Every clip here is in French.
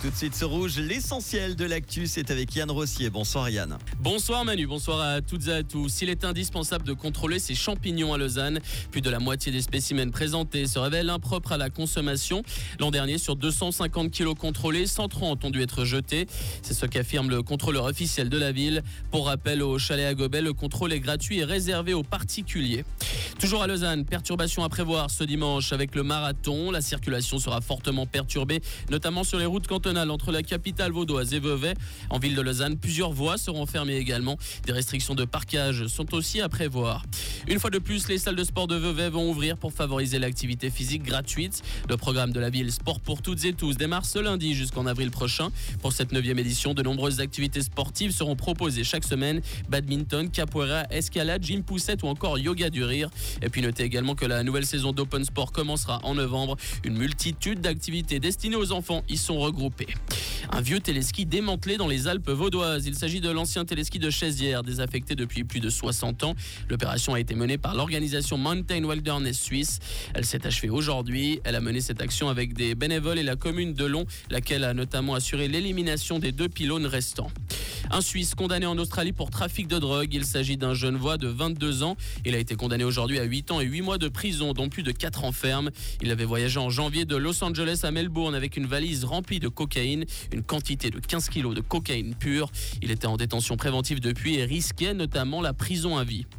Tout de suite sur Rouge, l'essentiel de l'actu, c'est avec Yann Rossier. Bonsoir Yann. Bonsoir Manu, bonsoir à toutes et à tous. Il est indispensable de contrôler ces champignons à Lausanne. Plus de la moitié des spécimens présentés se révèlent impropres à la consommation. L'an dernier, sur 250 kilos contrôlés, 130 ont dû être jetés. C'est ce qu'affirme le contrôleur officiel de la ville. Pour rappel, au chalet à Gobel, le contrôle est gratuit et réservé aux particuliers. Toujours à Lausanne, perturbations à prévoir ce dimanche avec le marathon. La circulation sera fortement perturbée, notamment sur les routes cantonales entre la capitale vaudoise et Vevey. En ville de Lausanne, plusieurs voies seront fermées également. Des restrictions de parquage sont aussi à prévoir. Une fois de plus, les salles de sport de Vevey vont ouvrir pour favoriser l'activité physique gratuite. Le programme de la ville Sport pour toutes et tous démarre ce lundi jusqu'en avril prochain. Pour cette 9e édition, de nombreuses activités sportives seront proposées chaque semaine. Badminton, capoeira, escalade, gym poussette ou encore yoga du rire. Et puis notez également que la nouvelle saison d'Open Sport commencera en novembre. Une multitude d'activités destinées aux enfants y sont regroupées. Un vieux téléski démantelé dans les Alpes vaudoises. Il s'agit de l'ancien téléski de Chaizière, désaffecté depuis plus de 60 ans. L'opération a été menée par l'organisation Mountain Wilderness Suisse. Elle s'est achevée aujourd'hui. Elle a mené cette action avec des bénévoles et la commune de Long, laquelle a notamment assuré l'élimination des 2 pylônes restants. Un Suisse condamné en Australie pour trafic de drogue. Il s'agit d'un Genevois de 22 ans. Il a été condamné aujourd'hui à 8 ans et 8 mois de prison, dont plus de 4 ans ferme. Il avait voyagé en janvier de Los Angeles à Melbourne avec une valise remplie de cocaïne, une quantité de 15 kilos de cocaïne pure. Il était en détention préventive depuis et risquait notamment la prison à vie.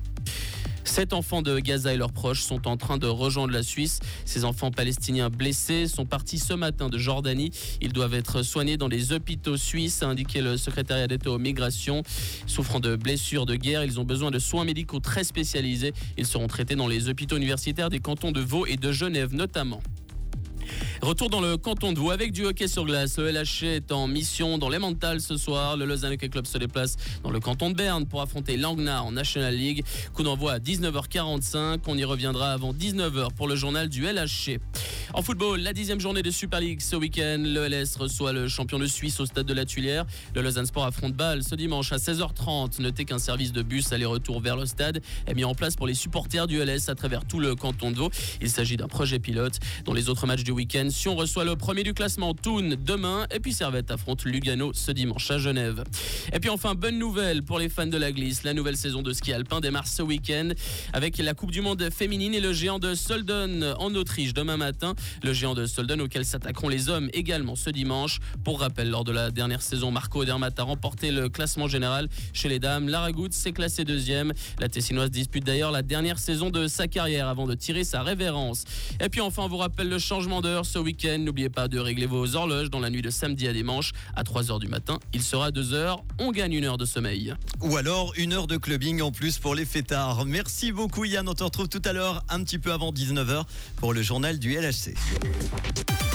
7 enfants de Gaza et leurs proches sont en train de rejoindre la Suisse. Ces enfants palestiniens blessés sont partis ce matin de Jordanie. Ils doivent être soignés dans les hôpitaux suisses, a indiqué le secrétariat d'État aux migrations. Souffrant de blessures de guerre, ils ont besoin de soins médicaux très spécialisés. Ils seront traités dans les hôpitaux universitaires des cantons de Vaud et de Genève notamment. Retour dans le canton de Vaud avec du hockey sur glace. Le LHC est en mission dans l'Emmental ce soir. Le Lausanne Hockey Club se déplace dans le canton de Berne pour affronter Langnau en National League. Coup d'envoi à 19h45. On y reviendra avant 19h pour le journal du LHC. En football, la 10e journée de Super League ce week-end. Le LS reçoit le champion de Suisse au stade de la Tuilière. Le Lausanne Sport affronte Bâle ce dimanche à 16h30. Notez qu'un service de bus aller-retour vers le stade est mis en place pour les supporters du LS à travers tout le canton de Vaud. Il s'agit d'un projet pilote. Dans les autres matchs du week-end, Sion reçoit le premier du classement, Thun demain. Et puis Servette affronte Lugano ce dimanche à Genève. Et puis enfin, bonne nouvelle pour les fans de la glisse. La nouvelle saison de ski alpin démarre ce week-end avec la Coupe du Monde féminine et le géant de Solden en Autriche demain matin. Le géant de Solden auquel s'attaqueront les hommes également ce dimanche. Pour rappel, lors de la dernière saison, Marco Odermatt a remporté le classement général. Chez les dames, Lara Goutte s'est classée 2e. La Tessinoise dispute d'ailleurs la dernière saison de sa carrière avant de tirer sa révérence. Et puis enfin, on vous rappelle le changement d'heure ce week-end. N'oubliez pas de régler vos horloges dans la nuit de samedi à dimanche à 3h du matin. Il sera 2h. On gagne 1 heure de sommeil. Ou alors 1 heure de clubbing en plus pour les fêtards. Merci beaucoup Yann, on te retrouve tout à l'heure un petit peu avant 19h pour le journal du LHC.